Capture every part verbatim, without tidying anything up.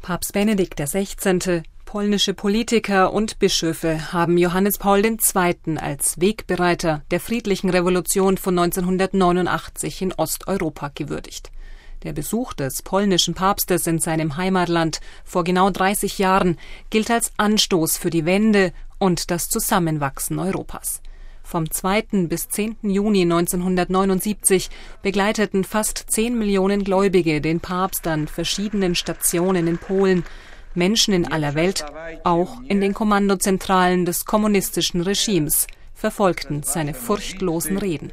Papst Benedikt der Sechzehnte, polnische Politiker und Bischöfe haben Johannes Paul der Zweite. Als Wegbereiter der friedlichen Revolution von neunzehnhundertneunundachtzig in Osteuropa gewürdigt. Der Besuch des polnischen Papstes in seinem Heimatland vor genau dreißig Jahren gilt als Anstoß für die Wende und das Zusammenwachsen Europas. Vom zweiten bis zehnten Juni neunzehnhundertneunundsiebzig begleiteten fast zehn Millionen Gläubige den Papst an verschiedenen Stationen in Polen, Menschen in aller Welt, auch in den Kommandozentralen des kommunistischen Regimes, verfolgten seine furchtlosen Reden.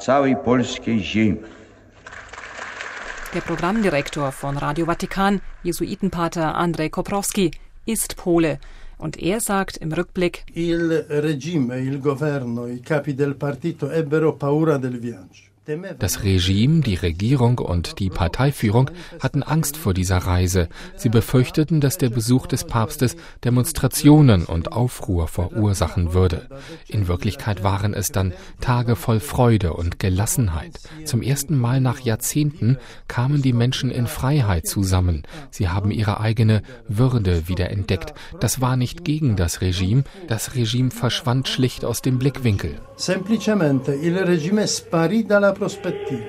Der Programmdirektor von Radio Vatikan, Jesuitenpater Andrzej Koprowski, ist Pole. Und er sagt im Rückblick: Il regime, il governo, i capi del partito ebbero paura del viaggio. Das Regime, die Regierung und die Parteiführung hatten Angst vor dieser Reise. Sie befürchteten, dass der Besuch des Papstes Demonstrationen und Aufruhr verursachen würde. In Wirklichkeit waren es dann Tage voll Freude und Gelassenheit. Zum ersten Mal nach Jahrzehnten kamen die Menschen in Freiheit zusammen. Sie haben ihre eigene Würde wiederentdeckt. Das war nicht gegen das Regime. Das Regime verschwand schlicht aus dem Blickwinkel. Semplicemente il regime sparì dalla prospettiva.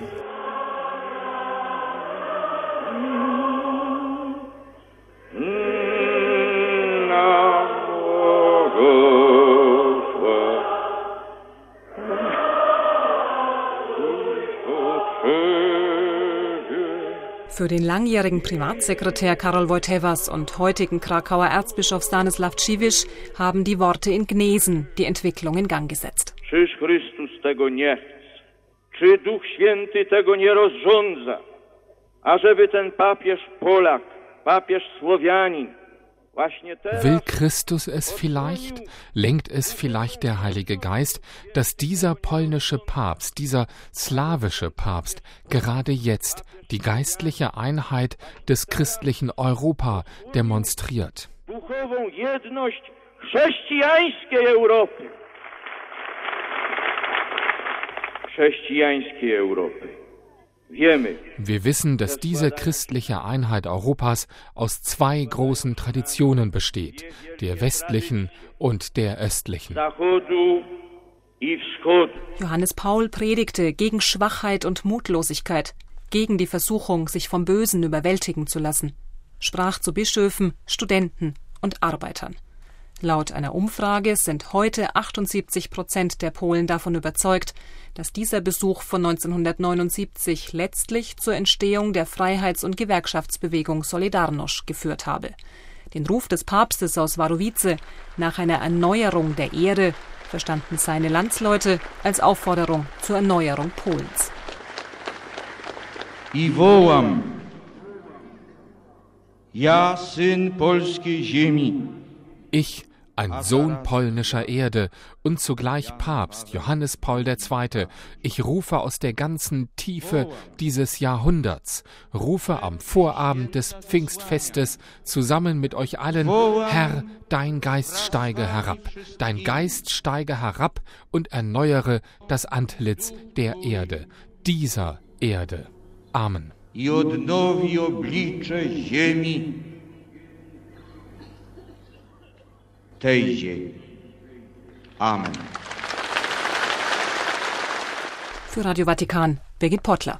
Für den langjährigen Privatsekretär Karol Wojtyłas und heutigen Krakauer Erzbischof Stanisław Dziwisz haben die Worte in Gnesen die Entwicklung in Gang gesetzt. Czyż Chrystus tego nie chce? Czy Duch Święty tego nie rozrządza? Ażeby ten papież Polak, papież Słowianin, Will Christus es vielleicht? Lenkt es vielleicht der Heilige Geist, dass dieser polnische Papst, dieser slawische Papst gerade jetzt die geistliche Einheit des christlichen Europa demonstriert? Duchową jedność chrześcijańskiej Europy. Chrześcijańskiej Europy. Wir wissen, dass diese christliche Einheit Europas aus zwei großen Traditionen besteht, der westlichen und der östlichen. Johannes Paul predigte gegen Schwachheit und Mutlosigkeit, gegen die Versuchung, sich vom Bösen überwältigen zu lassen, sprach zu Bischöfen, Studenten und Arbeitern. Laut einer Umfrage sind heute achtundsiebzig Prozent der Polen davon überzeugt, dass dieser Besuch von neunzehnhundertneunundsiebzig letztlich zur Entstehung der Freiheits- und Gewerkschaftsbewegung Solidarność geführt habe. Den Ruf des Papstes aus Wadowice nach einer Erneuerung der Erde verstanden seine Landsleute als Aufforderung zur Erneuerung Polens. I wołam, ja, syn polskiej ziemi. Ich, ein Sohn polnischer Erde und zugleich Papst Johannes Paul der Zweite, ich rufe aus der ganzen Tiefe dieses Jahrhunderts, rufe am Vorabend des Pfingstfestes zusammen mit euch allen: Herr, dein Geist steige herab, dein Geist steige herab und erneuere das Antlitz der Erde, dieser Erde. Amen. I odnowi oblicze ziemi. Tej ziemi. Amen. Für Radio Vatikan, Birgit Pottler.